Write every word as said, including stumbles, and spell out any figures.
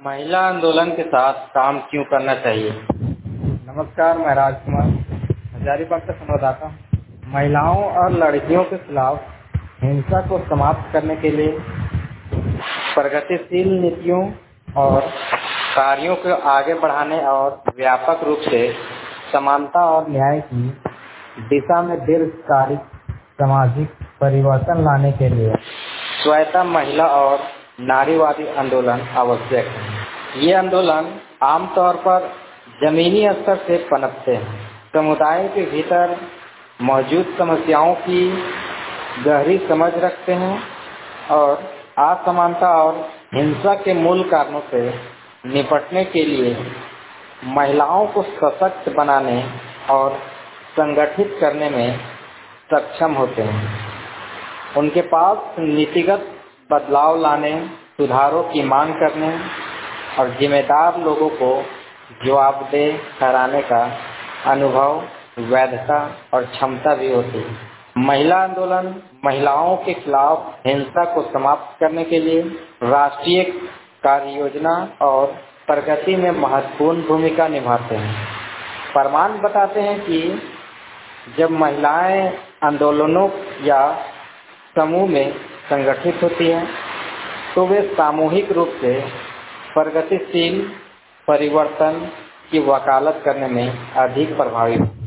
महिला आंदोलन के साथ काम क्यों करना चाहिए? नमस्कार, मैं राजकुमार हजारीबाग का संवाददाता हूँ। महिलाओं और लड़कियों के खिलाफ हिंसा को समाप्त करने के लिए प्रगतिशील नीतियों और कार्यों को आगे बढ़ाने और व्यापक रूप से समानता और न्याय की दिशा में दीर्घकालिक सामाजिक परिवर्तन लाने के लिए स्वायत्त महिला और नारीवादी आंदोलन आवश्यक है। ये आंदोलन आमतौर पर जमीनी स्तर से पनपते हैं, समुदाय के भीतर मौजूद समस्याओं की गहरी समझ रखते हैं और असमानता और हिंसा के मूल कारणों से निपटने के लिए महिलाओं को सशक्त बनाने और संगठित करने में सक्षम होते हैं। उनके पास नीतिगत बदलाव लाने, सुधारों की मांग करने और जिम्मेदार लोगों को जवाबदेह ठहराने का अनुभव, वैधता और क्षमता भी होती है। महिला आंदोलन महिलाओं के खिलाफ हिंसा को समाप्त करने के लिए राष्ट्रीय कार्य योजना और प्रगति में महत्वपूर्ण भूमिका निभाते हैं। प्रमाण बताते हैं कि जब महिलाएं आंदोलनों या समूह में संगठित होती हैं तो वे सामूहिक रूप से प्रगतिशील परिवर्तन की वकालत करने में अधिक प्रभावी